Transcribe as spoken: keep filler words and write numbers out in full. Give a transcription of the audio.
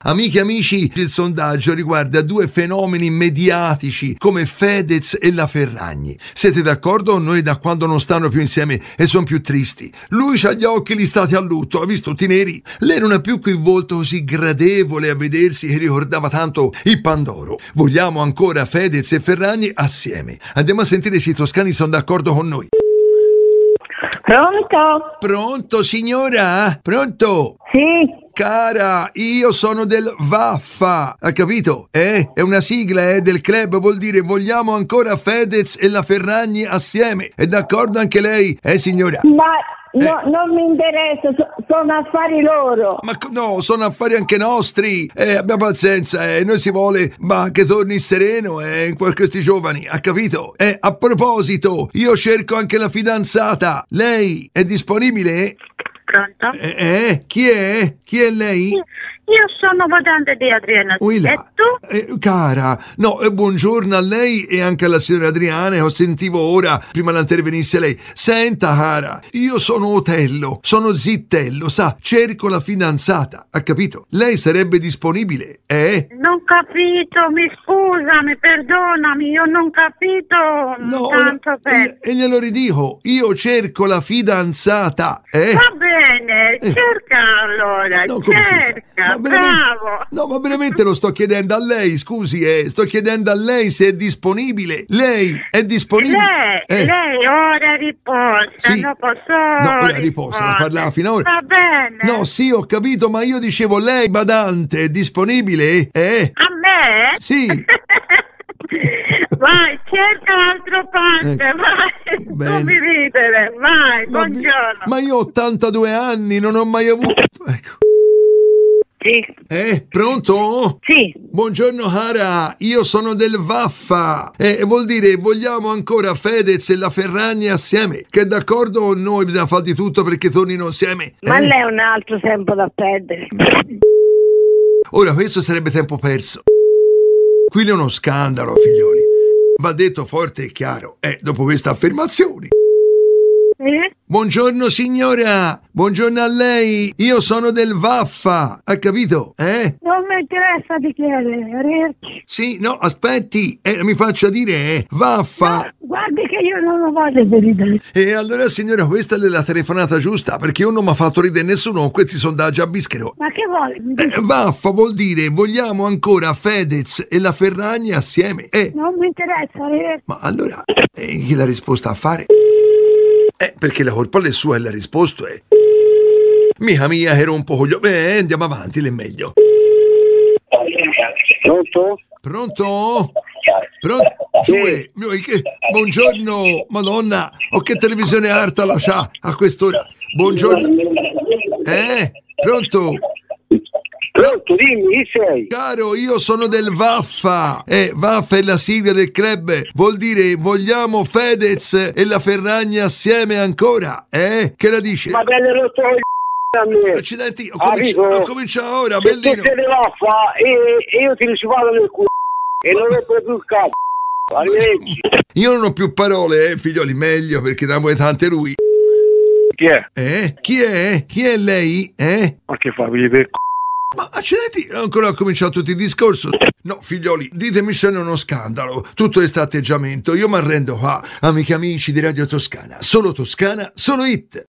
Amiche e amici, il sondaggio riguarda due fenomeni mediatici come Fedez e la Ferragni. Siete d'accordo o noi da quando non stanno più insieme e sono più tristi? Lui c'ha gli occhi listati a lutto, ha visto tutti neri? Lei non ha più quel volto così gradevole a vedersi che ricordava tanto il Pandoro. Vogliamo ancora Fedez e Ferragni assieme. Andiamo a sentire se i toscani sono d'accordo con noi. Pronto? Pronto, signora? Pronto? Sì. Cara, io sono del Vaffa, ha capito? Eh? È una sigla, eh, del club, vuol dire vogliamo ancora Fedez e la Ferragni assieme. È d'accordo anche lei, eh signora? Ma no, Eh. non mi interessa, so- sono affari loro. Ma co- no, sono affari anche nostri. Eh, abbia pazienza, eh, noi si vuole, ma che torni sereno, eh, in questi giovani, ha capito? Eh, a proposito, io cerco anche la fidanzata. Lei è disponibile? Pronto? Eh, eh, chi è? Chi è lei? Io sono votante di Adriana. Ui là. E tu? Eh, cara, no, eh, buongiorno a lei e anche alla signora Adriana, che ho sentivo ora, prima che intervenisse lei. Senta, cara, io sono Otello, sono zittello, sa, cerco la fidanzata, ha capito? Lei sarebbe disponibile, eh? Non capito, mi scusami, perdonami, io non capito. No, tanto ora- per... e, e glielo ridico, io cerco la fidanzata, eh? Va bene, Eh. cerca allora, No, come cerca? cerca, Ma veramente- bravo. No, ma veramente lo sto chiedendo a lei, scusi, eh, sto chiedendo a lei se è disponibile. Lei è disponibile? Lei, Eh. lei ora riposa, Sì. non posso No, ora riposa, la parlava fino ad ora. Va bene. No, sì, ho capito, ma io dicevo lei, badante, è disponibile? Eh? A me? Sì. Vai, cerca l'altro parte, Eh, vai, bene. non mi ridere, vai, Ma vi- buongiorno. Ma io ho ottantadue anni, non ho mai avuto... Ecco. Sì, Eh, pronto? sì, Buongiorno cara, io sono del Vaffa. Eh, vuol dire vogliamo ancora Fedez e la Ferragni assieme? Che è d'accordo o noi bisogna fare di tutto perché tornino insieme? Ma Eh? lei è un altro tempo da perdere. Ora questo sarebbe tempo perso. Qui è uno scandalo, figlioli. Va detto forte e chiaro. Eh, dopo queste affermazioni. eh? Buongiorno signora, buongiorno a lei. Io sono del Vaffa, ha capito? Eh? Non mi interessa di chiedere. Sì, no, aspetti, eh, mi faccia dire, eh. Vaffa. Guardi che io non lo voglio per ridere. E allora signora, questa è la telefonata giusta, perché io non mi ha fatto ridere nessuno con questi sondaggi a bischero. Ma che vuole? Mi Eh, dica. vaffa vuol dire vogliamo ancora Fedez e la Ferragni assieme. Eh, Non mi interessa, ridere. ma allora, eh, chi l'ha risposta a fare? Eh, perché la colpa è sua e l'ha risposto è... Mica mia che rompo coglio... Beh, andiamo avanti, l'è meglio. Pronto? Pronto? Pronto? Giue, mio, che... Buongiorno, madonna, o che televisione alta la c'ha a quest'ora? Buongiorno. Eh, pronto? Pronto, dimmi, chi sei? Caro, io sono del Vaffa. Eh, Vaffa è la sigla del club. Vuol dire vogliamo Fedez e la Ferragni assieme ancora. Eh? Che la dice? Ma belle rotto a me. Accidenti, ho, Ah, cominci- dico, ho cominciato ora, Se tu bellino. te ne vaffa e, e io ti ricevado nel culo e non ho più il cazzo. Arrivederci. Io non ho più parole, eh, figlioli, meglio perché ne ha tante lui. Chi è? Eh? Chi è? Chi è lei? Eh? Ma che fa, vi per c***o? Ma accidenti, ancora ho cominciato tutto il discorso. No, figlioli, ditemi se non è uno scandalo. Tutto questo atteggiamento, io mi arrendo qua. Amiche e amici di Radio Toscana. Solo Toscana, solo hit.